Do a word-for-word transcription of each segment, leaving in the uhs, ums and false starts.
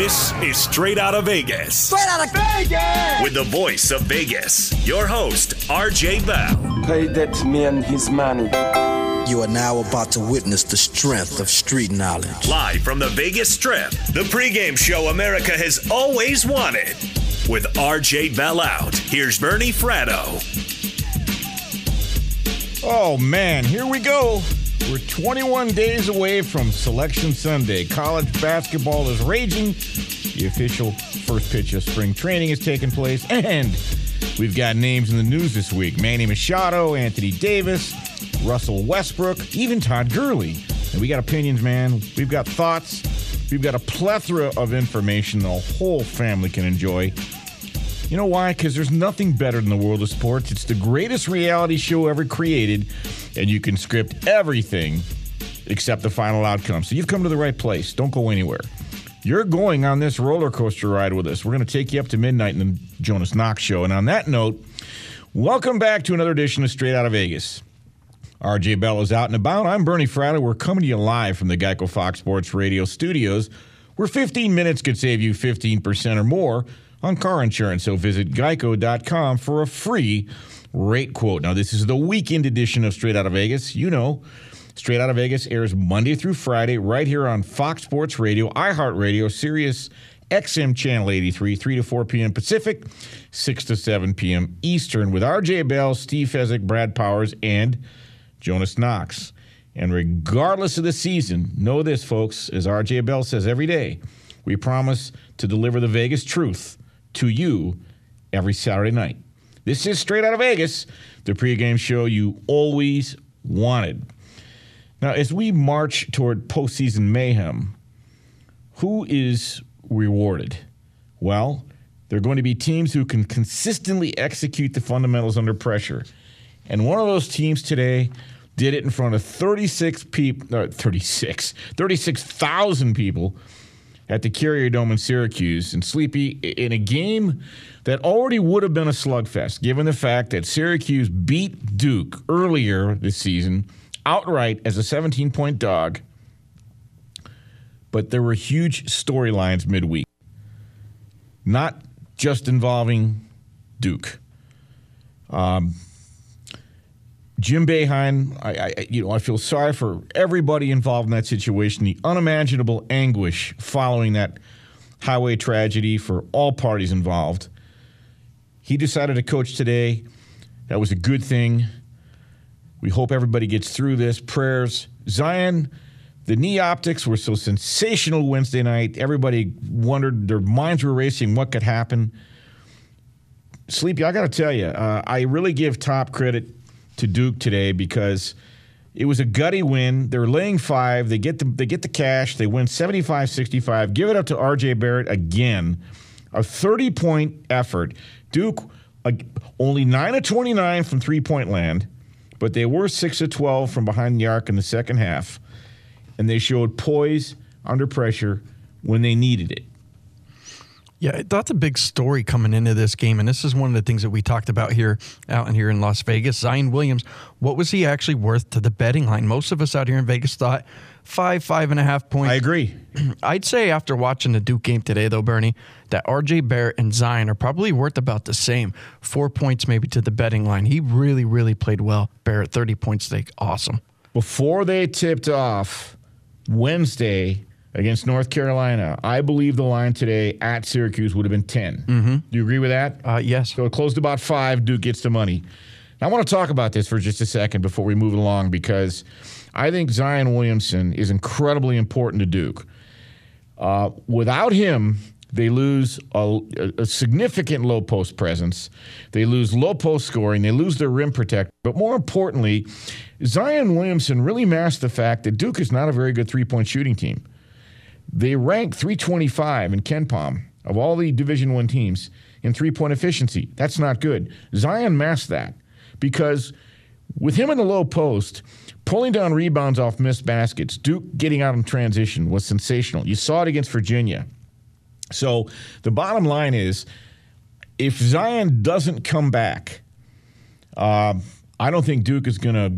This is Straight Out of Vegas. Straight Out of Vegas! With the voice of Vegas, your host, R J Bell. Pay that man his money. You are now about to witness the strength of street knowledge. Live from the Vegas Strip, the pregame show America has always wanted. With R J Bell out, here's Bernie Fratto. Oh, man, here we go. We're twenty-one days away from Selection Sunday. College basketball is raging. The official first pitch of spring training is taking place. And we've got names in the news this week. Manny Machado, Anthony Davis, Russell Westbrook, even Todd Gurley. And we got opinions, man. We've got thoughts. We've got a plethora of information the whole family can enjoy. You know why? Because there's nothing better than the world of sports. It's the greatest reality show ever created, and you can script everything except the final outcome. So you've come to the right place. Don't go anywhere. You're going on this roller coaster ride with us. We're going to take you up to midnight in the Jonas Knox Show. And on that note, welcome back to another edition of Straight Out of Vegas. R J Bell is out and about. I'm Bernie Fratto. We're coming to you live from the Geico Fox Sports Radio studios, where fifteen minutes could save you fifteen percent or more on car insurance. So visit geico dot com for a free rate quote. Now, this is the weekend edition of Straight Out of Vegas. You know, Straight Out of Vegas airs Monday through Friday right here on Fox Sports Radio, iHeartRadio, Sirius X M Channel eighty-three, three to four p.m. Pacific, six to seven p.m. Eastern, with R J Bell, Steve Fezzik, Brad Powers, and Jonas Knox. And regardless of the season, know this, folks, as R J Bell says every day, we promise to deliver the Vegas truth to you every Saturday night. This is Straight Out of Vegas, the pregame show you always wanted. Now, as we march toward postseason mayhem, who is rewarded? Well, there are going to be teams who can consistently execute the fundamentals under pressure. And one of those teams today did it in front of thirty-six people, uh, thirty-six, thirty-six thousand people at the Carrier Dome in Syracuse. And Sleepy, in a game that already would have been a slugfest, given the fact that Syracuse beat Duke earlier this season outright as a seventeen-point dog, but there were huge storylines midweek, not just involving Duke. Um, Jim Boeheim, I, I, you know, I feel sorry for everybody involved in that situation. The unimaginable anguish following that highway tragedy for all parties involved. He decided to coach today. That was a good thing. We hope everybody gets through this. Prayers. Zion, the knee optics were so sensational Wednesday night. Everybody wondered, their minds were racing, what could happen. Sleepy, I got to tell you, uh, I really give top credit to Duke today because it was a gutty win. They're laying five. They get the they get the cash. They win seventy-five sixty-five. Give it up to R J Barrett again. A thirty-point effort. Duke uh, only nine of twenty-nine from three-point land, but they were six of twelve from behind the arc in the second half, and they showed poise under pressure when they needed it. Yeah, that's a big story coming into this game, and this is one of the things that we talked about here out in here in Las Vegas. Zion Williams, what was he actually worth to the betting line? Most of us out here in Vegas thought five, five and a half points. I agree. I'd say after watching the Duke game today, though, Bernie, that R J Barrett and Zion are probably worth about the same. Four points maybe to the betting line. He really, really played well. Barrett, thirty points today. Awesome. Before they tipped off Wednesday against North Carolina, I believe the line today at Syracuse would have been ten. Mm-hmm. Do you agree with that? Uh, yes. So it closed about five. Duke gets the money. Now, I want to talk about this for just a second before we move along, because I think Zion Williamson is incredibly important to Duke. Uh, without him, they lose a, a significant low post presence. They lose low post scoring. They lose their rim protector. But more importantly, Zion Williamson really masked the fact that Duke is not a very good three-point shooting team. They rank three twenty-five in KenPom of all the Division I teams in three-point efficiency. That's not good. Zion masked that because with him in the low post, pulling down rebounds off missed baskets, Duke getting out in transition was sensational. You saw it against Virginia. So the bottom line is, if Zion doesn't come back, uh, I don't think Duke is going to get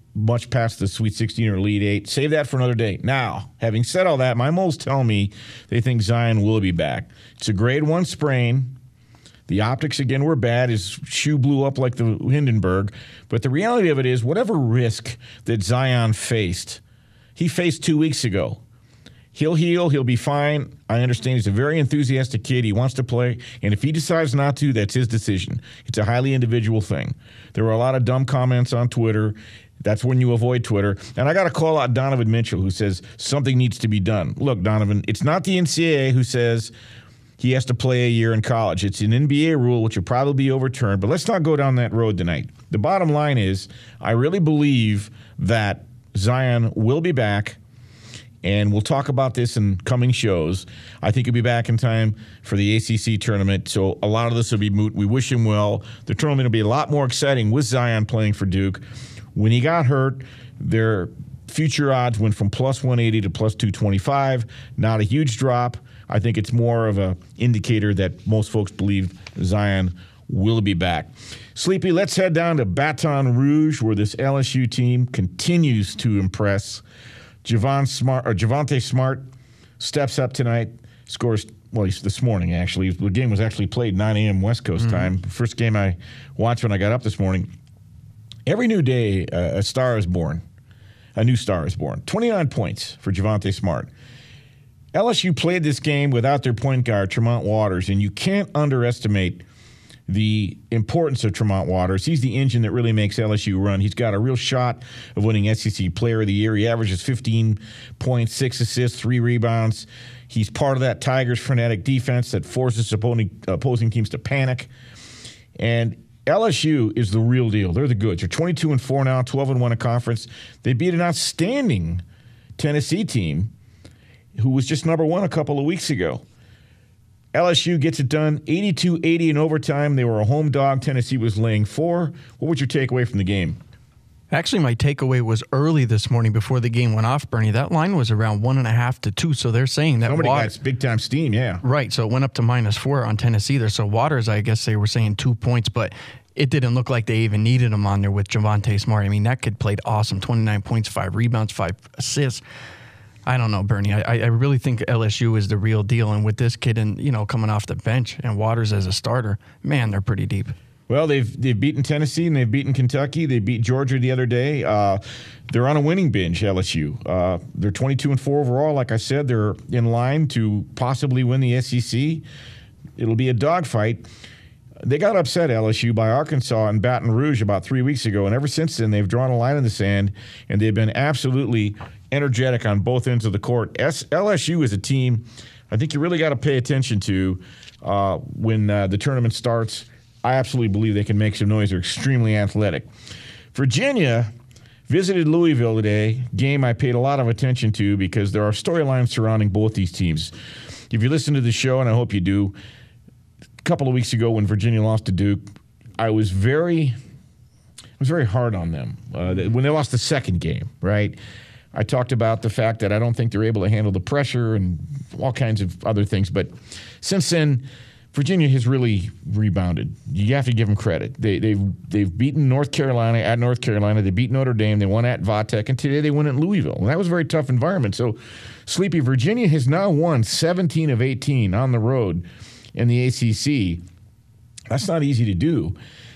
much past the Sweet sixteen or Elite Eight. Save that for another day. Now, having said all that, my moles tell me they think Zion will be back. It's a grade one sprain. The optics, again, were bad. His shoe blew up like the Hindenburg. But the reality of it is, whatever risk that Zion faced, he faced two weeks ago. He'll heal. He'll be fine. I understand he's a very enthusiastic kid. He wants to play. And if he decides not to, that's his decision. It's a highly individual thing. There were a lot of dumb comments on Twitter. That's when you avoid Twitter. And I got to call out Donovan Mitchell, who says something needs to be done. Look, Donovan, it's not the N C double A who says he has to play a year in college. It's an N B A rule, which will probably be overturned. But let's not go down that road tonight. The bottom line is, I really believe that Zion will be back. And we'll talk about this in coming shows. I think he'll be back in time for the A C C tournament. So a lot of this will be moot. We wish him well. The tournament will be a lot more exciting with Zion playing for Duke. When he got hurt, their future odds went from plus one eighty to plus two twenty-five. Not a huge drop. I think it's more of an indicator that most folks believe Zion will be back. Sleepy, let's head down to Baton Rouge, where this L S U team continues to impress. Javon Smart or Javonte Smart steps up tonight, scores, well, he's this morning, actually. The game was actually played nine a.m. West Coast mm-hmm. time. First game I watched when I got up this morning. Every new day, uh, a star is born. A new star is born. twenty-nine points for Javonte Smart. L S U played this game without their point guard, Tremont Waters, and you can't underestimate the importance of Tremont Waters. He's the engine that really makes L S U run. He's got a real shot of winning S E C Player of the Year. He averages fifteen points, six assists, three rebounds. He's part of that Tigers frenetic defense that forces opposing, opposing teams to panic. And L S U is the real deal. They're the goods. They're twenty-two and four now, twelve and one in conference. They beat an outstanding Tennessee team who was just number one a couple of weeks ago. L S U gets it done, eighty-two eighty in overtime. They were a home dog. Tennessee was laying four. What was your takeaway from the game? Actually, my takeaway was early this morning before the game went off, Bernie. That line was around one and a half to two, so they're saying that Somebody Water, got big-time steam, yeah. Right, so it went up to minus four on Tennessee there. So Waters, I guess they were saying two points, but it didn't look like they even needed him on there with Javonte Smart. I mean, that kid played awesome, twenty-nine points, five rebounds, five assists. I don't know, Bernie. I, I really think L S U is the real deal, and with this kid and you know coming off the bench and Waters as a starter, man, they're pretty deep. Well, they've they've beaten Tennessee and they've beaten Kentucky. They beat Georgia the other day. Uh, they're on a winning binge, L S U. Uh, they're twenty-two and four overall. Like I said, they're in line to possibly win the S E C. It'll be a dogfight. They got upset, L S U, by Arkansas and Baton Rouge about three weeks ago, and ever since then they've drawn a line in the sand, and they've been absolutely energetic on both ends of the court. S- L S U is a team I think you really got to pay attention to uh, when uh, the tournament starts. I absolutely believe they can make some noise. They're extremely athletic. Virginia visited Louisville today, game I paid a lot of attention to because there are storylines surrounding both these teams. If you listen to the show, and I hope you do, a couple of weeks ago when Virginia lost to Duke, I was very I was very hard on them. Uh, when they lost the second game, right? I talked about the fact that I don't think they're able to handle the pressure and all kinds of other things. But since then, Virginia has really rebounded. You have to give them credit. They, they've they've beaten North Carolina at North Carolina. They beat Notre Dame. They won at Vatech. And today they won at Louisville. And that was a very tough environment. So, Sleepy, Virginia has now won seventeen of eighteen on the road in the A C C. That's not easy to do.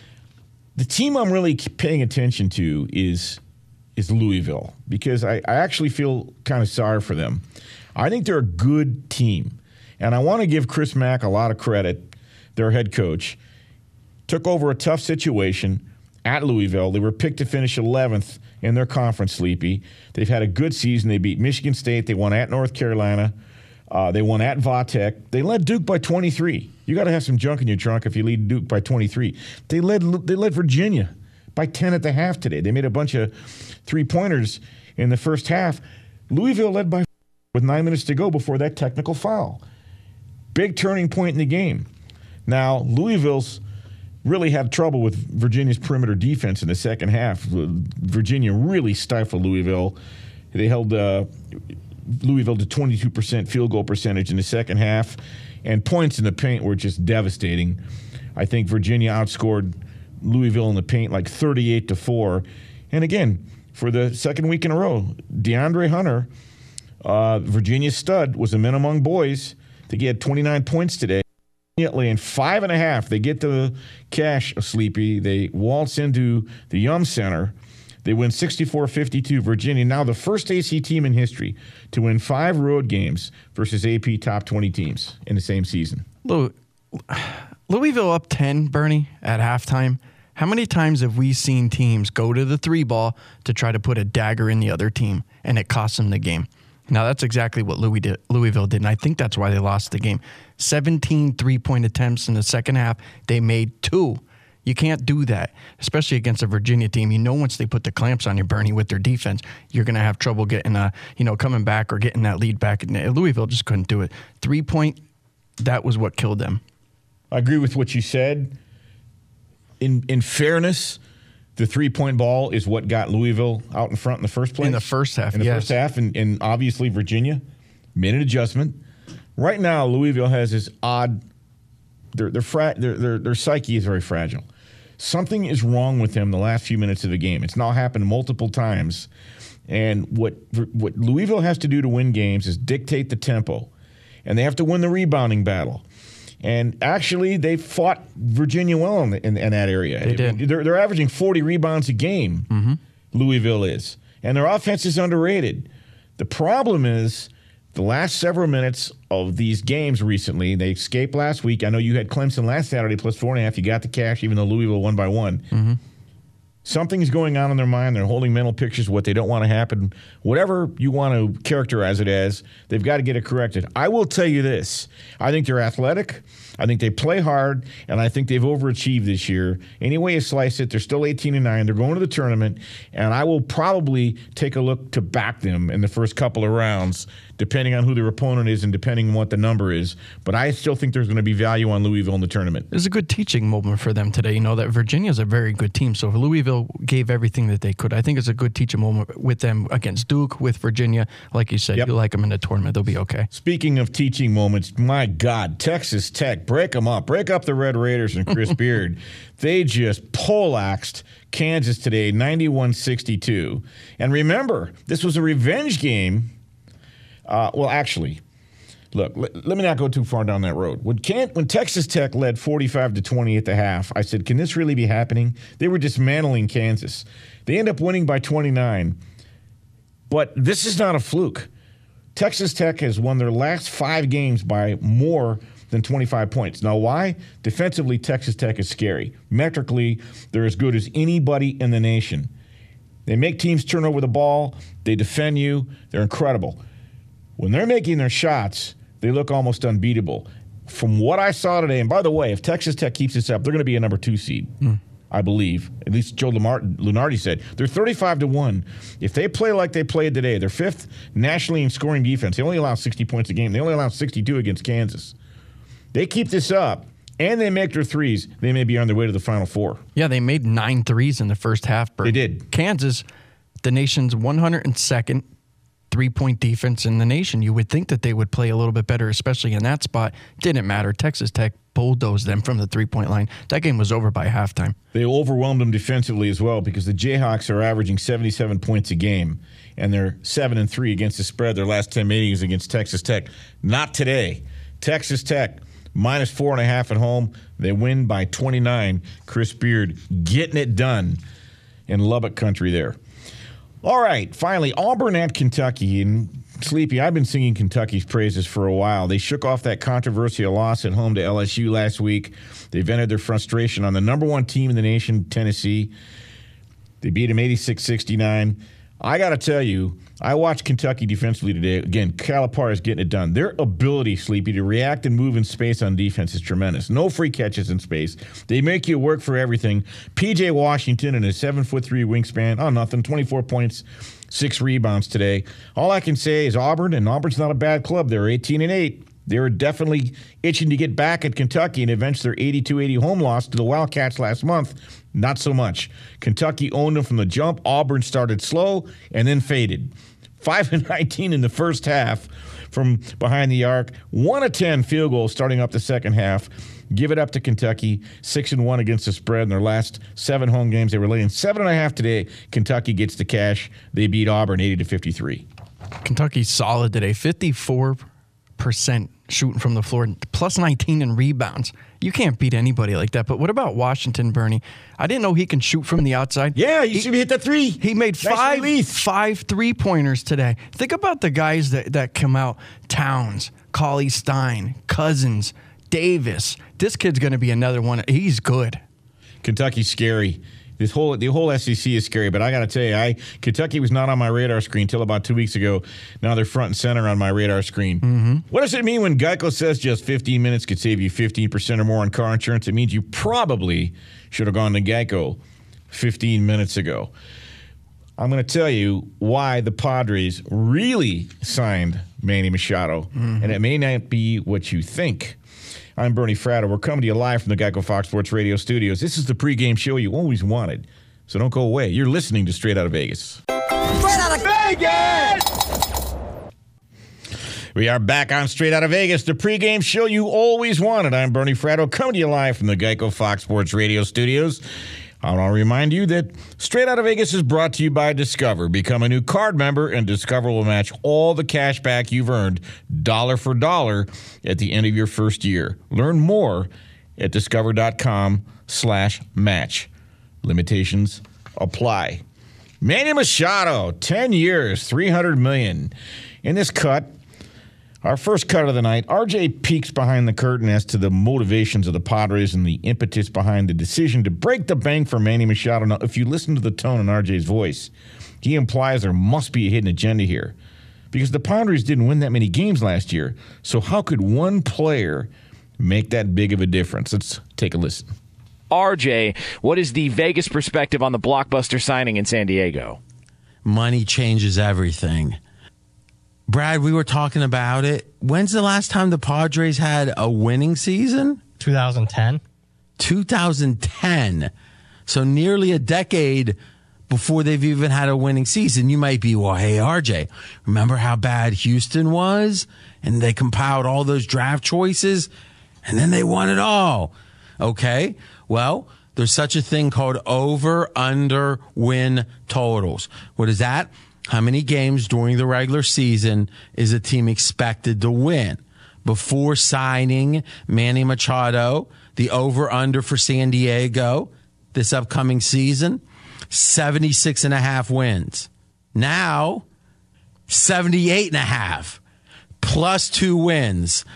The team I'm really paying attention to is is Louisville because I, I actually feel kind of sorry for them. I think they're a good team. And I want to give Chris Mack a lot of credit, their head coach. Took over a tough situation at Louisville. They were picked to finish eleventh in their conference, Sleepy. They've had a good season. They beat Michigan State. They won at North Carolina. Uh, they won at Vatech. They led Duke by twenty-three. You got to have some junk in your trunk if you lead Duke by twenty-three. They led they led Virginia by ten at the half today. They made a bunch of three-pointers in the first half. Louisville led by with nine minutes to go before that technical foul. Big turning point in the game. Now, Louisville's really had trouble with Virginia's perimeter defense in the second half. Virginia really stifled Louisville. They held uh, Louisville to twenty-two percent field goal percentage in the second half, and points in the paint were just devastating. I think Virginia outscored Louisville in the paint like thirty-eight to four. And again, for the second week in a row. DeAndre Hunter, uh, Virginia stud, was a man among boys. I think he had twenty-nine points today. Laying five and a half. They get the cash, Sleepy. They waltz into the Yum Center. They win sixty-four fifty-two. Virginia, now the first A C team in history to win five road games versus A P top twenty teams in the same season. Louisville up ten, Bernie, at halftime. How many times have we seen teams go to the three ball to try to put a dagger in the other team, and it costs them the game? Now, that's exactly what Louis did, Louisville did, and I think that's why they lost the game. seventeen three-point attempts in the second half. They made two. You can't do that, especially against a Virginia team. You know, once they put the clamps on you, Bernie, with their defense, you're going to have trouble getting, a, you know, coming back or getting that lead back. And Louisville just couldn't do it. Three-point, that was what killed them. I agree with what you said. In in fairness, the three-point ball is what got Louisville out in front in the first place. In the first half, In the yes. first half, and, and obviously Virginia made an adjustment. Right now, Louisville has this odd their their, fra- their their their psyche is very fragile. Something is wrong with them the last few minutes of the game. It's now happened multiple times. And what what Louisville has to do to win games is dictate the tempo. And they have to win the rebounding battle. And actually, they fought Virginia well in, in, in that area. They did. They're, they're averaging forty rebounds a game, mm-hmm. Louisville is. And their offense is underrated. The problem is the last several minutes of these games recently, they escaped last week. I know you had Clemson last Saturday plus four and a half. You got the cash, even though Louisville won by one. Mm-hmm. Something's going on in their mind. They're holding mental pictures of what they don't want to happen. Whatever you want to characterize it as, they've got to get it corrected. I will tell you this. I think they're athletic. I think they play hard, and I think they've overachieved this year. Any way you slice it, they're still eighteen and nine. They're going to the tournament, and I will probably take a look to back them in the first couple of rounds, depending on who their opponent is and depending on what the number is. But I still think there's going to be value on Louisville in the tournament. It was a good teaching moment for them today. You know, that Virginia's a very good team, so Louisville gave everything that they could. I think it's a good teaching moment with them against Duke, with Virginia. Like you said, Yep. you like them in the tournament. They'll be okay. Speaking of teaching moments, my God, Texas Tech, break them up. Break up the Red Raiders and Chris Beard. They just poleaxed Kansas today, ninety-one sixty-two. And remember, this was a revenge game. Uh, well, actually, look, let, let me not go too far down that road. When, Can, when Texas Tech led forty-five to twenty at the half, I said, can this really be happening? They were dismantling Kansas. They end up winning by twenty-nine. But this is not a fluke. Texas Tech has won their last five games by more than twenty-five points. Now, why? Defensively, Texas Tech is scary. Metrically, they're as good as anybody in the nation. They make teams turn over the ball. They defend you. They're incredible. When they're making their shots, they look almost unbeatable. From what I saw today, and by the way, if Texas Tech keeps this up, they're going to be a number two seed, mm. I believe. At least Joe Lamar- Lunardi said. They're thirty-five to one. If they play like they played today, they're fifth nationally in scoring defense. They only allow sixty points a game. They only allow sixty-two against Kansas. They keep this up, and they make their threes, they may be on their way to the Final Four. Yeah, they made nine threes in the first half. Bert. They did. Kansas, the nation's one hundred second three-point defense in the nation. You would think that they would play a little bit better, especially in that spot. Didn't matter. Texas Tech bulldozed them from the three-point line. That game was over by halftime. They overwhelmed them defensively as well because the Jayhawks are averaging seventy-seven points a game, and they're seven and three against the spread. Their last ten meetings against Texas Tech. Not today. Texas Tech, minus four and a half at home. They win by twenty-nine. Chris Beard getting it done in Lubbock country there. All right, finally, Auburn at Kentucky. And Sleepy, I've been singing Kentucky's praises for a while. They shook off that controversial loss at home to L S U last week. They vented their frustration on the number one team in the nation, Tennessee. They beat them eighty-six sixty-nine. I got to tell you, I watched Kentucky defensively today. Again, Calipari is getting it done. Their ability, Sleepy, to react and move in space on defense is tremendous. No free catches in space. They make you work for everything. P J Washington and his seven foot three wingspan, oh, nothing, twenty-four points, six rebounds today. All I can say is Auburn, and Auburn's not a bad club. They're eighteen and eight. They're definitely itching to get back at Kentucky and avenge their eighty-two eighty home loss to the Wildcats last month. Not so much. Kentucky owned them from the jump. Auburn started slow and then faded. five and nineteen in the first half from behind the arc. one of ten field goals starting up the second half. give it up to Kentucky. Six and one against the spread in their last seven home games. They were laying seven and a half today. Kentucky gets the cash. They beat Auburn eighty to fifty-three. Kentucky's solid today. fifty-four percent shooting from the floor, plus nineteen in rebounds. You can't beat anybody like that. But what about Washington, Bernie? I didn't know he can shoot from the outside. Yeah, he, he should hit the three. He made nice five, relief. five three-pointers today. Think about the guys that, that come out. Towns, Cauley Stein, Cousins, Davis. This kid's going to be another one. He's good. Kentucky's scary. This whole the whole S E C is scary, but I got to tell you, I Kentucky was not on my radar screen until about two weeks ago. Now they're front and center on my radar screen. Mm-hmm. What does it mean when Geico says just fifteen minutes could save you fifteen percent or more on car insurance? It means you probably should have gone to Geico fifteen minutes ago. I'm going to tell you why the Padres really signed Manny Machado, mm-hmm. and it may not be what you think. I'm Bernie Fratto. We're coming to you live from the Geico Fox Sports Radio studios. This is the pregame show you always wanted, so don't go away. You're listening to Straight Out of Vegas. Straight Out of Vegas! We are back on Straight Out of Vegas, the pregame show you always wanted. I'm Bernie Fratto, coming to you live from the Geico Fox Sports Radio studios. I want to remind you that Straight Out of Vegas is brought to you by Discover. Become a new card member, and Discover will match all the cash back you've earned, dollar for dollar, at the end of your first year. Learn more at discover.com slash match. Limitations apply. Manny Machado, ten years, three hundred million dollars. In this cut, our first cut of the night, R J peeks behind the curtain as to the motivations of the Padres and the impetus behind the decision to break the bank for Manny Machado. Now, if you listen to the tone in R J's voice, he implies there must be a hidden agenda here because the Padres didn't win that many games last year. So how could one player make that big of a difference? Let's take a listen. R J, what is the Vegas perspective on the blockbuster signing in San Diego? Money changes everything. Brad, we were talking about it. When's the last time the Padres had a winning season? twenty ten. twenty ten. So nearly a decade before they've even had a winning season. You might be, well, hey, R J, remember how bad Houston was? And they compiled all those draft choices, and then they won it all. Okay, well, there's such a thing called over-under win totals. What is that? How many games during the regular season is a team expected to win? Before signing Manny Machado, the over-under for San Diego this upcoming season, seventy-six and a half wins. Now, seventy-eight and a half, plus two wins,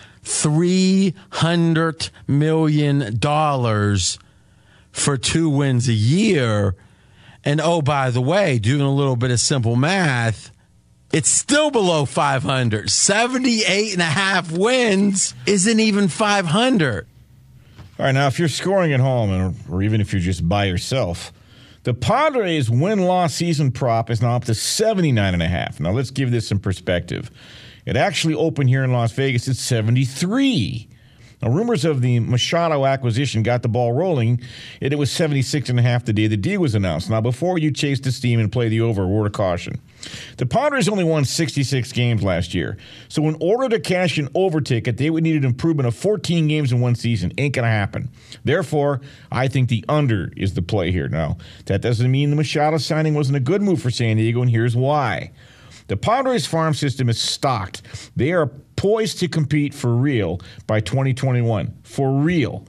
three hundred million dollars for two wins a year. And, oh, by the way, doing a little bit of simple math, it's still below five hundred. seventy-eight and a half wins isn't even five hundred. All right, now, if you're scoring at home, or, or even if you're just by yourself, the Padres win-loss season prop is now up to seventy-nine and a half. Now, let's give this some perspective. It actually opened here in Las Vegas at seventy-three. Now, rumors of the Machado acquisition got the ball rolling, and it was seventy-six and a half the day the deal was announced. Now, before you chase the steam and play the over, a word of caution. The Padres only won sixty-six games last year. So in order to cash an over ticket, they would need an improvement of fourteen games in one season. Ain't going to happen. Therefore, I think the under is the play here. Now, that doesn't mean the Machado signing wasn't a good move for San Diego, and here's why. The Padres farm system is stocked. They are poised to compete for real by twenty twenty-one. For real.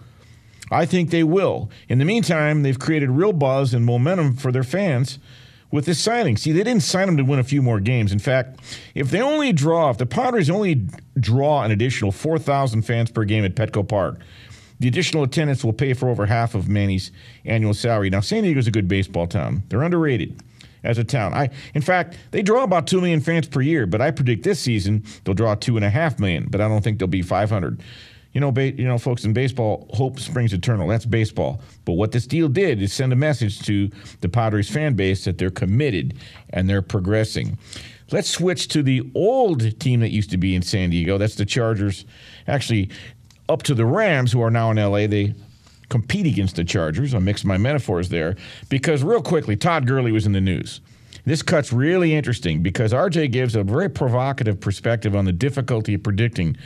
I think they will. In the meantime, they've created real buzz and momentum for their fans with this signing. See, they didn't sign them to win a few more games. In fact, if they only draw, if the Padres only draw an additional four thousand fans per game at Petco Park, the additional attendance will pay for over half of Manny's annual salary. Now, San Diego's a good baseball town. They're underrated as a town. I, in fact, they draw about two million fans per year, but I predict this season they'll draw two and a half million, but I don't think they'll be five hundred. You know, ba- you know, folks, in baseball, hope springs eternal. That's baseball. But what this deal did is send a message to the Padres fan base that they're committed and they're progressing. Let's switch to the old team that used to be in San Diego. That's the Chargers. Actually, up to the Rams, who are now in L A. They compete against the Chargers. I mixed my metaphors there because real quickly, Todd Gurley was in the news. This cut's really interesting because R J gives a very provocative perspective on the difficulty of predicting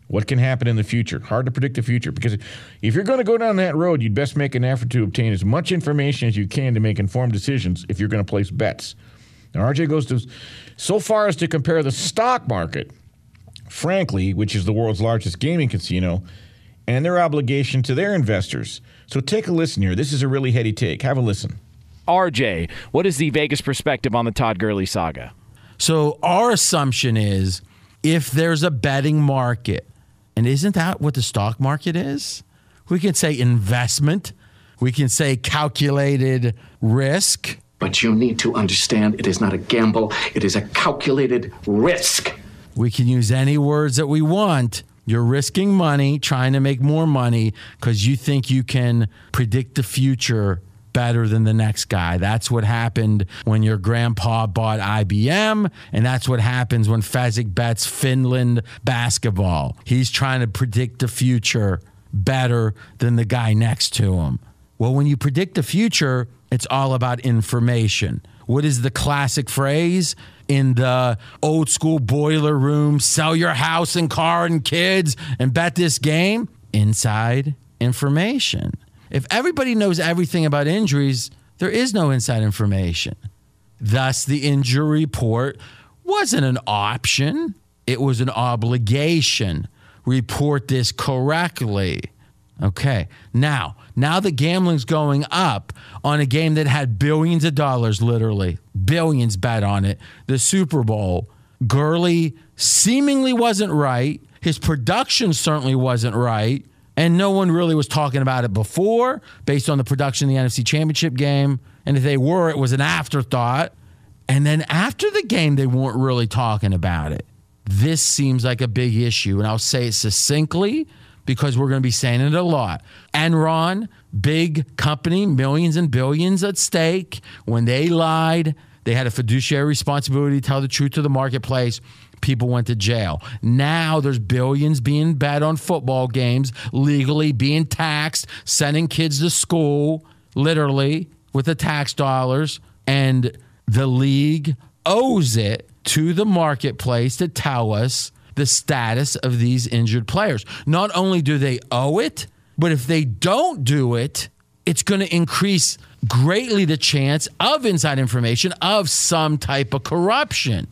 What can happen in the future? Hard to predict the future, because if you're going to go down that road, you'd best make an effort to obtain as much information as you can to make informed decisions if you're going to place bets. Now, R J goes to so far as to compare the stock market, frankly, which is the world's largest gaming casino, and their obligation to their investors. So take a listen here. This is a really heady take. Have a listen. R J, what is the Vegas perspective on the Todd Gurley saga? So our assumption is if there's a betting market, and isn't that what the stock market is? We can say investment. We can say calculated risk. But you need to understand it is not a gamble. It is a calculated risk. We can use any words that we want. You're risking money, trying to make more money because you think you can predict the future better than the next guy. That's what happened when your grandpa bought I B M, and that's what happens when Fezzik bets Finland basketball. He's trying to predict the future better than the guy next to him. Well, when you predict the future, it's all about information. What is the classic phrase in the old school boiler room? Sell your house and car and kids and bet this game? Inside information. If everybody knows everything about injuries, there is no inside information. Thus, the injury report wasn't an option. It was an obligation. Report this correctly. Okay, now, now the gambling's going up on a game that had billions of dollars, literally, billions bet on it, the Super Bowl. Gurley seemingly wasn't right. His production certainly wasn't right. And no one really was talking about it before, based on the production of the N F C Championship game. And if they were, it was an afterthought. And then after the game, they weren't really talking about it. This seems like a big issue. And I'll say it succinctly because we're going to be saying it a lot. Enron, big company, millions and billions at stake. When they lied, they had a fiduciary responsibility to tell the truth to the marketplace. People went to jail. Now there's billions being bet on football games, legally being taxed, sending kids to school, literally, with the tax dollars. And the league owes it to the marketplace to tell us the status of these injured players. Not only do they owe it, but if they don't do it, it's going to increase greatly the chance of inside information of some type of corruption.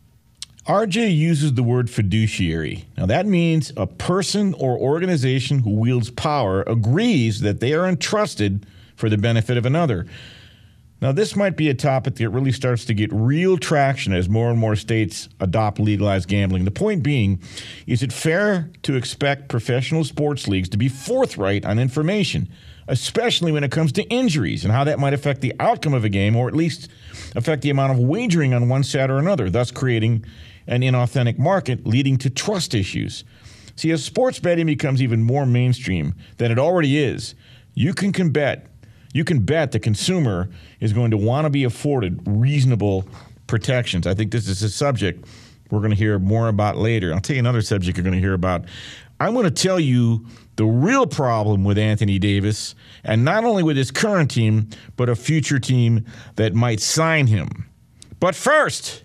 R J uses the word fiduciary. Now, that means a person or organization who wields power agrees that they are entrusted for the benefit of another. Now, this might be a topic that really starts to get real traction as more and more states adopt legalized gambling. The point being, is it fair to expect professional sports leagues to be forthright on information, especially when it comes to injuries and how that might affect the outcome of a game, or at least affect the amount of wagering on one side or another, thus creating an inauthentic market leading to trust issues? See, as sports betting becomes even more mainstream than it already is, you can, can bet you can bet the consumer is going to want to be afforded reasonable protections. I think this is a subject we're going to hear more about later. I'll tell you another subject you're going to hear about. I'm going to tell you the real problem with Anthony Davis, and not only with his current team, but a future team that might sign him. But first,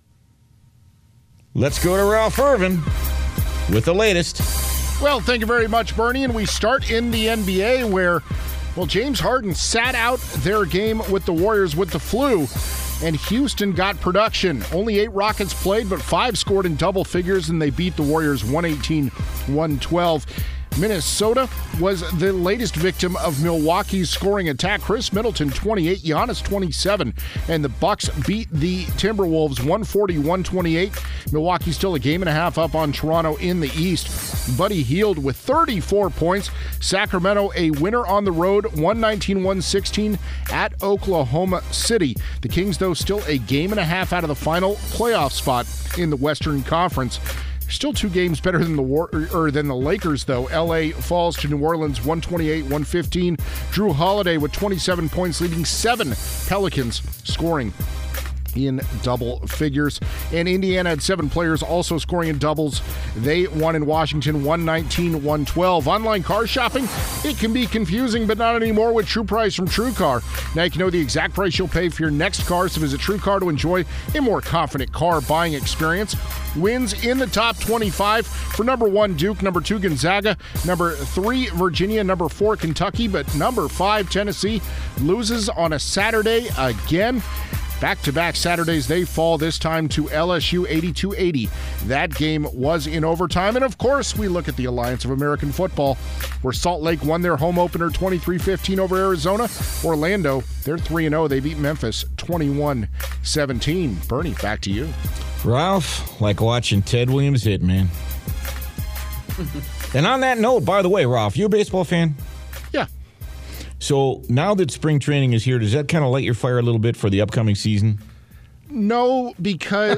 let's go to Ralph Irvin with the latest. Well, thank you very much, Bernie. And we start in the N B A where, well, James Harden sat out their game with the Warriors with the flu, and Houston got production. Only eight Rockets played, but five scored in double figures, and they beat the Warriors one eighteen to one twelve. Minnesota was the latest victim of Milwaukee's scoring attack. Chris Middleton, twenty-eight, Giannis, twenty-seven, and the Bucks beat the Timberwolves one forty to one twenty-eight. Milwaukee still a game and a half up on Toronto in the East. Buddy Hield with thirty-four points. Sacramento a winner on the road, one nineteen to one sixteen at Oklahoma City. The Kings, though, still a game and a half out of the final playoff spot in the Western Conference. Still two games better than the War- or than the Lakers, though. L A falls to New Orleans one twenty-eight to one fifteen. Drew Holiday with twenty-seven points, leading seven Pelicans scoring. in double figures. And Indiana had seven players also scoring in doubles. They won in Washington one nineteen, one twelve. Online car shopping, it can be confusing, but not anymore with True Price from TrueCar. Now you can know the exact price you'll pay for your next car, so visit TrueCar to enjoy a more confident car buying experience. Wins in the top twenty-five for number one, Duke, number two, Gonzaga, number three, Virginia, number four, Kentucky, but number five, Tennessee, loses on a Saturday again. Back-to-back Saturdays, they fall, this time to L S U eighty-two eighty. That game was in overtime. And, of course, we look at the Alliance of American Football, where Salt Lake won their home opener twenty-three fifteen over Arizona. Orlando, they're three and oh. They beat Memphis twenty-one seventeen. Bernie, back to you. Ralph, like watching Ted Williams hit, man. And on that note, by the way, Ralph, you a baseball fan? Yeah. So now that spring training is here, does that kind of light your fire a little bit for the upcoming season? No, because,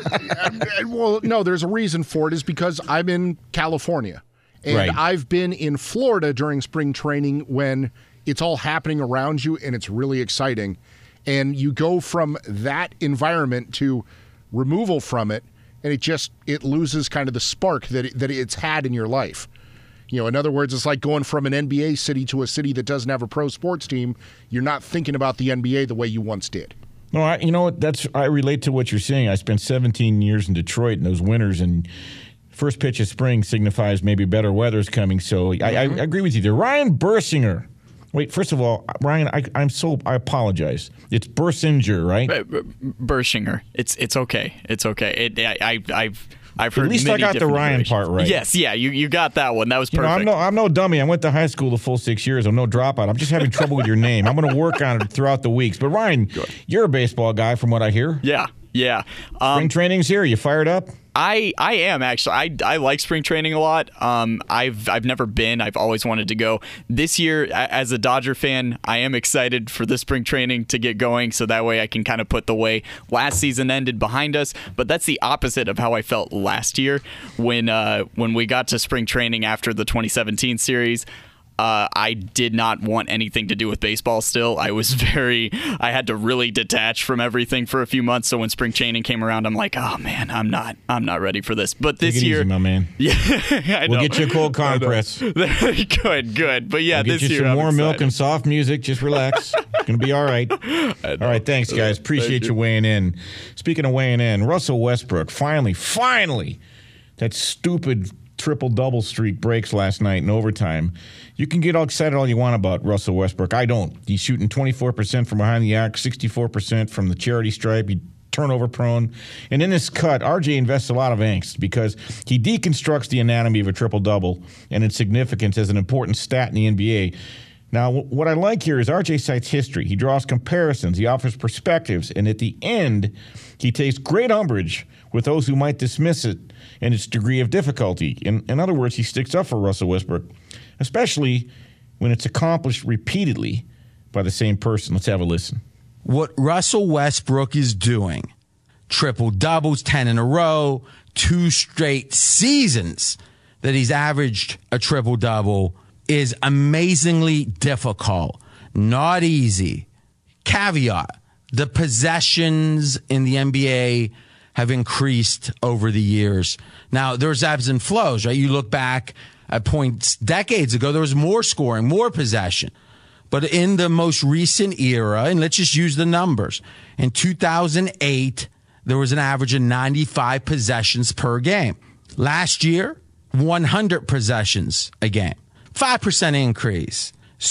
well, no, there's a reason for it, is because I'm in California. And right. I've been in Florida during spring training when it's all happening around you and it's really exciting. And you go from that environment to removal from it, and it just, it loses kind of the spark that it, that it's had in your life. You know, in other words, it's like going from an N B A city to a city that doesn't have a pro sports team. You're not thinking about the N B A the way you once did. No, I, you know what? That's I relate to what you're saying. I spent seventeen years in Detroit in those winters, and first pitch of spring signifies maybe better weather's coming. So I, mm-hmm. I, I agree with you there. Ryan Bersinger. Wait, first of all, Ryan, I, I'm so I apologize. It's Bersinger, right? Bersinger. It's it's okay. It's okay. It, I, I I've. I've heard At least I got the Ryan part right. Yes, yeah, you, you got that one. That was perfect. You know, I'm, no, I'm no dummy. I went to high school the full six years. I'm no dropout. I'm just having trouble with your name. I'm going to work on it throughout the weeks. But, Ryan, Good. You're a baseball guy from what I hear. Yeah, yeah. Um, Spring training's here. You fired up? I, I am, actually. I, I like spring training a lot. Um, I've I've never been. I've always wanted to go. This year, as a Dodger fan, I am excited for the spring training to get going, so that way I can kind of put the way last season ended behind us. But that's the opposite of how I felt last year when uh, when we got to spring training after the twenty seventeen series. Uh, I did not want anything to do with baseball still. I was very, I had to really detach from everything for a few months. So when spring training came around, I'm like, oh man, I'm not, I'm not ready for this. But this Take it year, easy, my man. Yeah, I we'll know. get you a cold compress. Good, good. But yeah, we'll this get you year, some I'm warm excited. milk and soft music. Just relax. It's gonna be all right. All right, thanks, guys. Appreciate you. you weighing in. Speaking of weighing in, Russell Westbrook finally, finally, that stupid triple-double streak breaks last night in overtime. You can get all excited all you want about Russell Westbrook. I don't. He's shooting twenty-four percent from behind the arc, sixty-four percent from the charity stripe. He turnover prone. And in this cut, R J invests a lot of angst because he deconstructs the anatomy of a triple-double and its significance as an important stat in the N B A. Now, what I like here is R J cites history. He draws comparisons. He offers perspectives. And at the end, he takes great umbrage with those who might dismiss it and its degree of difficulty. In, in other words, he sticks up for Russell Westbrook, especially when it's accomplished repeatedly by the same person. Let's have a listen. What Russell Westbrook is doing, triple doubles, ten in a row, two straight seasons that he's averaged a triple double, is amazingly difficult, not easy. Caveat, the possessions in the N B A have increased over the years. Now, there's ebbs and flows, right? You look back at points decades ago, there was more scoring, more possession. But in the most recent era, and let's just use the numbers, in two thousand eight, there was an average of ninety-five possessions per game. Last year, one hundred possessions a game. five percent increase.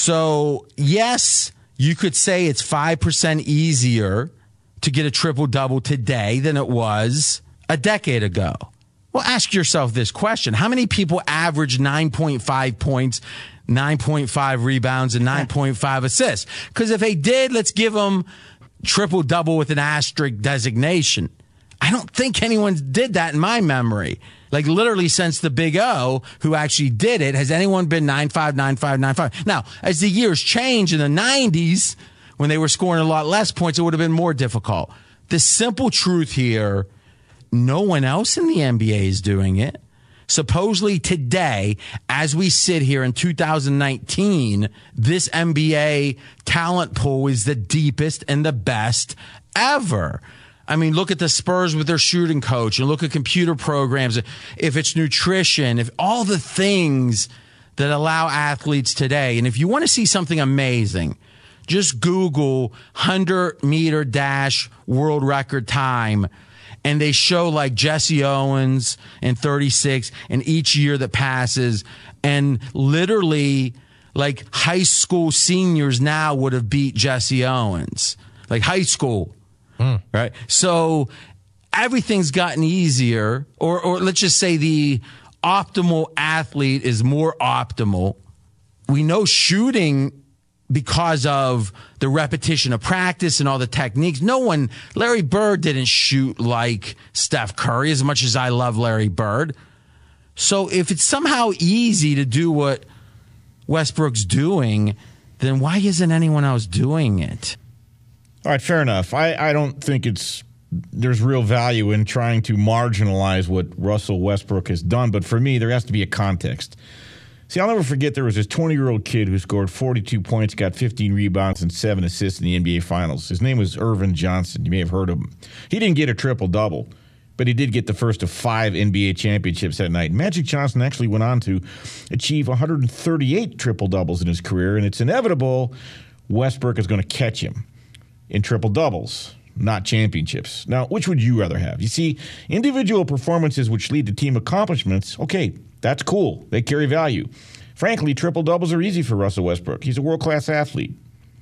So, yes, you could say it's five percent easier to get a triple-double today than it was a decade ago. Well, ask yourself this question. How many people average nine point five points, nine point five rebounds, and nine point five assists? Because if they did, let's give them triple-double with an asterisk designation. I don't think anyone did that in my memory. Like literally since the Big O, who actually did it, has anyone been nine five, nine five, nine five? Now, as the years change in the nineties, when they were scoring a lot less points, it would have been more difficult. The simple truth here, no one else in the N B A is doing it. Supposedly today, as we sit here in two thousand nineteen, this N B A talent pool is the deepest and the best ever. I mean, look at the Spurs with their shooting coach and look at computer programs. If it's nutrition, if all the things that allow athletes today. And if you want to see something amazing, just Google one hundred meter dash world record time. And they show like Jesse Owens in thirty-six and each year that passes. And literally like high school seniors now would have beat Jesse Owens. Like high school. Mm. Right. So everything's gotten easier, or, or let's just say the optimal athlete is more optimal. We know shooting because of the repetition of practice and all the techniques. No one, Larry Bird didn't shoot like Steph Curry, as much as I love Larry Bird. So if it's somehow easy to do what Westbrook's doing, then why isn't anyone else doing it? All right, fair enough. I, I don't think it's there's real value in trying to marginalize what Russell Westbrook has done, but for me, there has to be a context. See, I'll never forget there was this twenty-year-old kid who scored forty-two points, got fifteen rebounds, and seven assists in the N B A Finals. His name was Irvin Johnson. You may have heard of him. He didn't get a triple-double, but he did get the first of five N B A championships that night. Magic Johnson actually went on to achieve one hundred thirty-eight triple-doubles in his career, and it's inevitable Westbrook is going to catch him in triple-doubles, not championships. Now, which would you rather have? You see, individual performances which lead to team accomplishments, okay, that's cool. They carry value. Frankly, triple-doubles are easy for Russell Westbrook. He's a world-class athlete.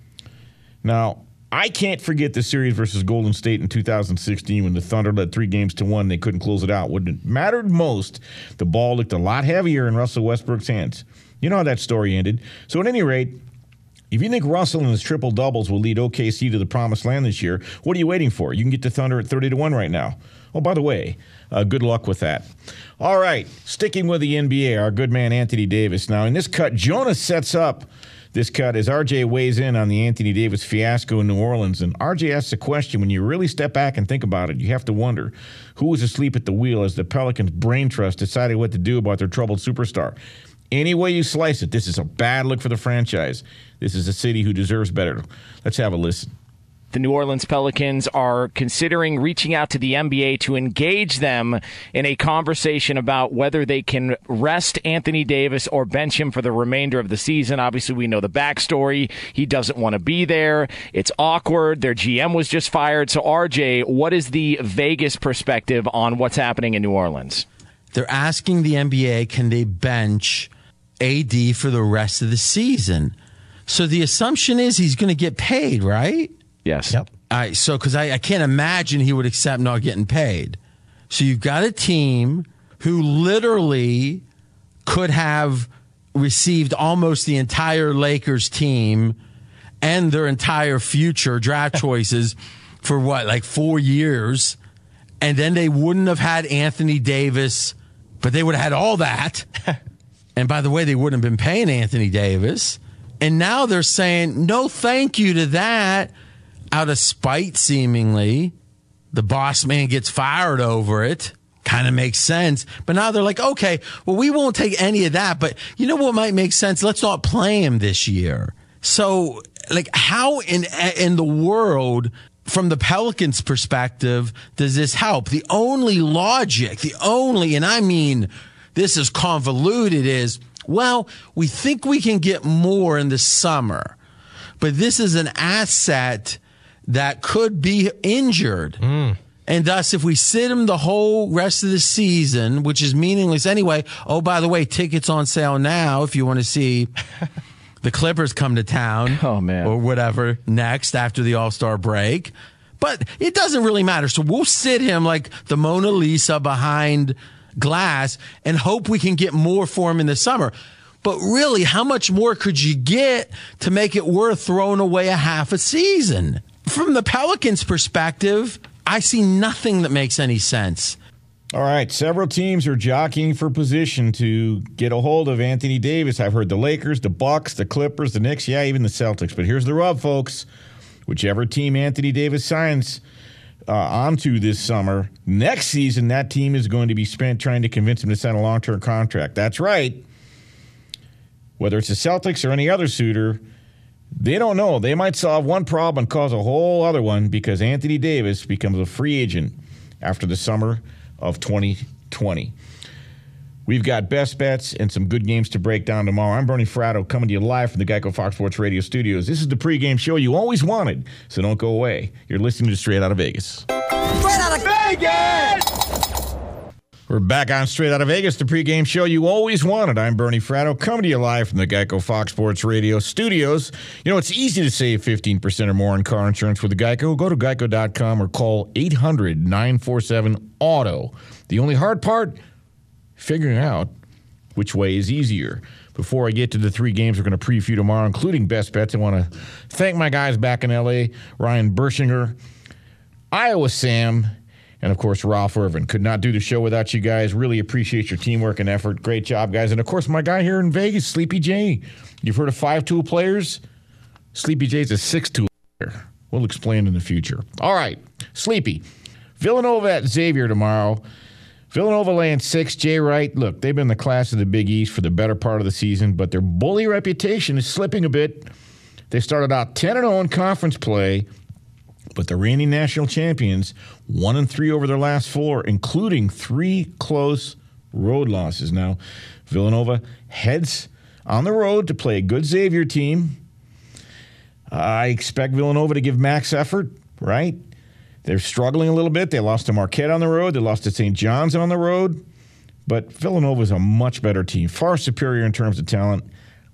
Now, I can't forget the series versus Golden State in two thousand sixteen when the Thunder led three games to one. They couldn't close it out. When it mattered most, the ball looked a lot heavier in Russell Westbrook's hands. You know how that story ended. So at any rate, if you think Russell and his triple-doubles will lead O K C to the promised land this year, what are you waiting for? You can get the Thunder at thirty to one right now. Oh, by the way, uh, good luck with that. All right, sticking with the N B A, our good man Anthony Davis. Now, in this cut, Jonas sets up this cut as R J weighs in on the Anthony Davis fiasco in New Orleans. And R J asks a question. When you really step back and think about it, you have to wonder, who was asleep at the wheel as the Pelicans' brain trust decided what to do about their troubled superstar? Any way you slice it, this is a bad look for the franchise. This is a city who deserves better. Let's have a listen. The New Orleans Pelicans are considering reaching out to the N B A to engage them in a conversation about whether they can rest Anthony Davis or bench him for the remainder of the season. Obviously, we know the backstory. He doesn't want to be there. It's awkward. Their G M was just fired. So, R J, what is the Vegas perspective on what's happening in New Orleans? They're asking the N B A, can they bench A D for the rest of the season? So the assumption is he's going to get paid, right? Yes. Yep. All right, so because I, I can't imagine he would accept not getting paid. So you've got a team who literally could have received almost the entire Lakers team and their entire future draft choices for what, like four years, and then they wouldn't have had Anthony Davis, but they would have had all that. And by the way, they wouldn't have been paying Anthony Davis. And now they're saying, no thank you to that. Out of spite, seemingly, the boss man gets fired over it. Kind of makes sense. But now they're like, okay, well, we won't take any of that. But you know what might make sense? Let's not play him this year. So, like, how in in the world, from the Pelicans' perspective, does this help? The only logic, the only, and I mean, this is convoluted, is, well, we think we can get more in the summer. But this is an asset that could be injured. Mm. And thus, if we sit him the whole rest of the season, which is meaningless anyway, oh, by the way, tickets on sale now if you want to see the Clippers come to town. Oh, man. Or whatever next after the All-Star break. But it doesn't really matter. So we'll sit him like the Mona Lisa behind glass and hope we can get more for him in the summer. But really, how much more could you get to make it worth throwing away a half a season? From the Pelicans' perspective, I see nothing that makes any sense. All right, several teams are jockeying for position to get a hold of Anthony Davis. I've heard the Lakers, the Bucks, the Clippers, the Knicks, yeah, even the Celtics. But here's the rub, folks. Whichever team Anthony Davis signs uh, onto this summer, next season that team is going to be spent trying to convince him to sign a long-term contract. That's right. Whether it's the Celtics or any other suitor, They don't know. They might solve one problem and cause a whole other one because Anthony Davis becomes a free agent after the summer of twenty twenty. We've got best bets and some good games to break down tomorrow. I'm Bernie Fratto coming to you live from the Geico Fox Sports Radio studios. This is the pregame show you always wanted, so don't go away. You're listening to Straight Out of Vegas. Straight out of Vegas! We're back on Straight Out of Vegas, the pregame show you always wanted. I'm Bernie Fratto coming to you live from the Geico Fox Sports Radio studios. You know, it's easy to save fifteen percent or more on car insurance with the Geico. Go to geico dot com or call eight hundred nine four seven auto. The only hard part, figuring out which way is easier. Before I get to the three games we're going to preview tomorrow, including best bets, I want to thank my guys back in L A, Ryan Bershinger, Iowa Sam, and, of course, Ralph Irvin. Could not do the show without you guys. Really appreciate your teamwork and effort. Great job, guys. And, of course, my guy here in Vegas, Sleepy J. You've heard of five-tool players? Sleepy J's a six-tool player. We'll explain in the future. All right, Sleepy. Villanova at Xavier tomorrow. Villanova laying six. Jay Wright, look, they've been the class of the Big East for the better part of the season, but their bully reputation is slipping a bit. They started out ten and oh in conference play, but the reigning national champions, one and three over their last four, including three close road losses. Now, Villanova heads on the road to play a good Xavier team. I expect Villanova to give max effort, right? They're struggling a little bit. They lost to Marquette on the road. They lost to Saint John's on the road. But Villanova is a much better team, far superior in terms of talent.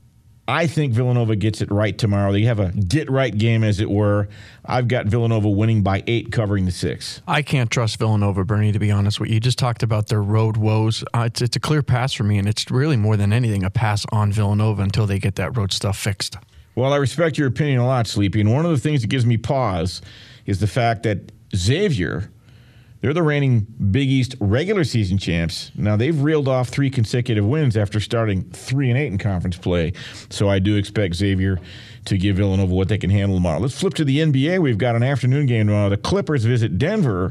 I think Villanova gets it right tomorrow. They have a get-right game, as it were. I've got Villanova winning by eight, covering the six. I can't trust Villanova, Bernie, to be honest with you. You just talked about their road woes. Uh, it's, it's a clear pass for me, and it's really more than anything a pass on Villanova until they get that road stuff fixed. Well, I respect your opinion a lot, Sleepy, and one of the things that gives me pause is the fact that Xavier, they're the reigning Big East regular season champs. Now, they've reeled off three consecutive wins after starting three and eight in conference play. So I do expect Xavier to give Villanova what they can handle tomorrow. Let's flip to the N B A. We've got an afternoon game tomorrow. The Clippers visit Denver.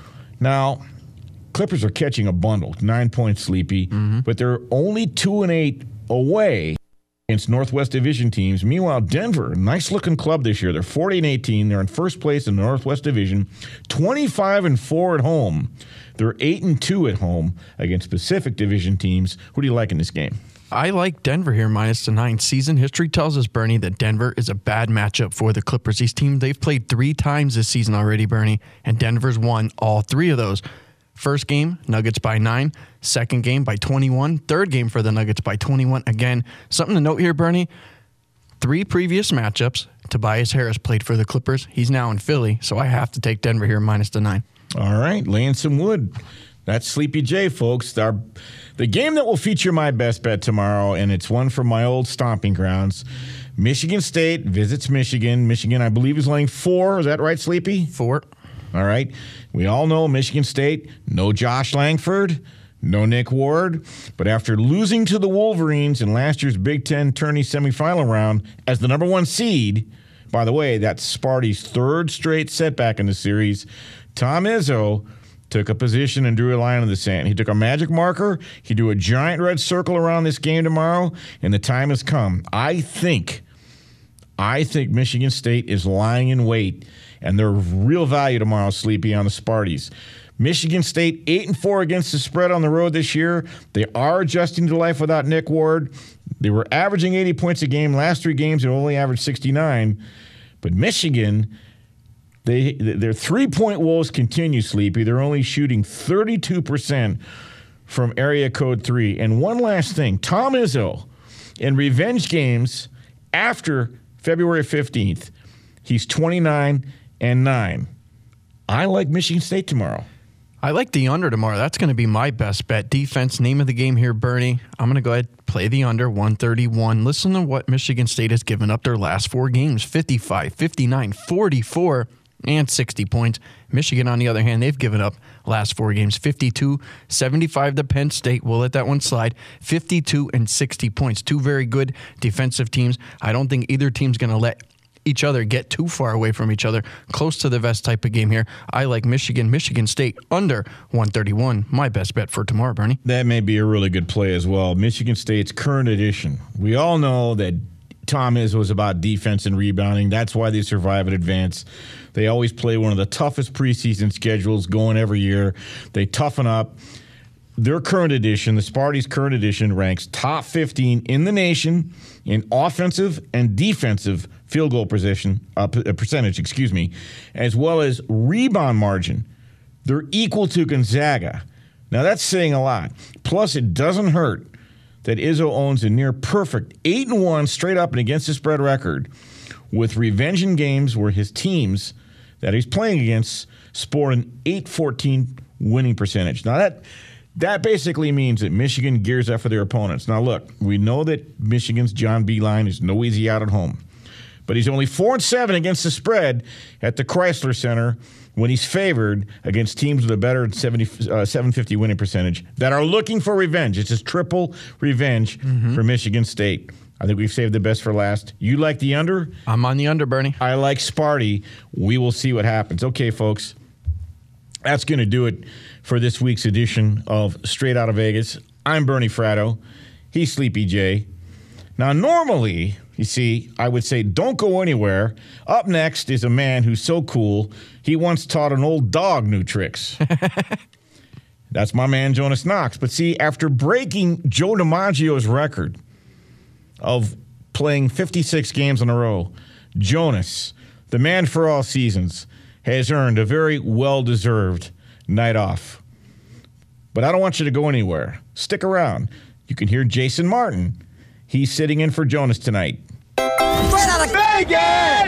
Now, Clippers are catching a bundle, nine points, Sleepy, mm-hmm. but they're only two and eight away against Northwest Division teams. Meanwhile, Denver, nice-looking club this year. They're forty and eighteen. They're in first place in the Northwest Division. twenty-five and four at home. They're eight and two at home against Pacific Division teams. Who do you like in this game? I like Denver here, minus the nine. Season history tells us, Bernie, that Denver is a bad matchup for the Clippers. These teams, they've played three times this season already, Bernie, and Denver's won all three of those. First game, Nuggets by nine. Second game by twenty-one. Third game for the Nuggets by twenty-one. Again, something to note here, Bernie. Three previous matchups, Tobias Harris played for the Clippers. He's now in Philly, so I have to take Denver here minus the nine. All right, laying some wood. That's Sleepy J, folks. Our, the game that will feature my best bet tomorrow, and it's one from my old stomping grounds. Michigan State visits Michigan. Michigan, I believe, is laying four. Is that right, Sleepy? Four. All right. We all know Michigan State, no Josh Langford, no Nick Ward. But after losing to the Wolverines in last year's Big Ten tourney semifinal round as the number one seed, by the way, that's Sparty's third straight setback in the series, Tom Izzo took a position and drew a line in the sand. He took a magic marker. He drew a giant red circle around this game tomorrow, and the time has come. I think, I think Michigan State is lying in wait, and they're real value tomorrow, Sleepy, on the Sparties. Michigan State, eight and four against the spread on the road this year. They are adjusting to life without Nick Ward. They were averaging eighty points a game. Last three games, they only averaged sixty-nine. But Michigan, they their three-point woes continue, Sleepy. They're only shooting thirty-two percent from area code three. And one last thing, Tom Izzo, in revenge games after February fifteenth, he's twenty-nine and nine. I like Michigan State tomorrow. I like the under tomorrow. That's going to be my best bet. Defense, name of the game here, Bernie. I'm going to go ahead and play the under, one thirty-one. Listen to what Michigan State has given up their last four games, fifty-five, fifty-nine, forty-four, and sixty points. Michigan, on the other hand, they've given up last four games, fifty-two, seventy-five to Penn State. We'll let that one slide. fifty-two and sixty points. Two very good defensive teams. I don't think either team's going to let each other get too far away from each other. Close to the vest type of game here. I like Michigan, Michigan State under one thirty-one. My best bet for tomorrow, Bernie. That may be a really good play as well. Michigan State's current edition. We all know that Tom Izzo was about defense and rebounding. That's why they survive and advance. They always play one of the toughest preseason schedules going every year. They toughen up. Their current edition, the Sparty's current edition, ranks top fifteen in the nation in offensive and defensive field goal position, uh, percentage, excuse me, as well as rebound margin. They're equal to Gonzaga. Now, that's saying a lot. Plus, it doesn't hurt that Izzo owns a near perfect eight and one straight up and against the spread record with revenge in games where his teams that he's playing against sport an eight fourteen winning percentage. Now, that that basically means that Michigan gears up for their opponents. Now, look, we know that Michigan's John Beilein is no easy out at home, but he's only four and seven against the spread at the Chrysler Center when he's favored against teams with a better seven fifty winning percentage that are looking for revenge. It's just triple revenge mm-hmm. for Michigan State. I think we've saved the best for last. You like the under? I'm on the under, Bernie. I like Sparty. We will see what happens. Okay, folks, that's going to do it for this week's edition of Straight Outta Vegas. I'm Bernie Fratto. He's Sleepy J. Now, normally, you see, I would say don't go anywhere. Up next is a man who's so cool, he once taught an old dog new tricks. That's my man, Jonas Knox. But see, after breaking Joe DiMaggio's record of playing fifty-six games in a row, Jonas, the man for all seasons, has earned a very well-deserved night off. But I don't want you to go anywhere. Stick around. You can hear Jason Martin. He's sitting in for Jonas tonight. Straight out of Vegas!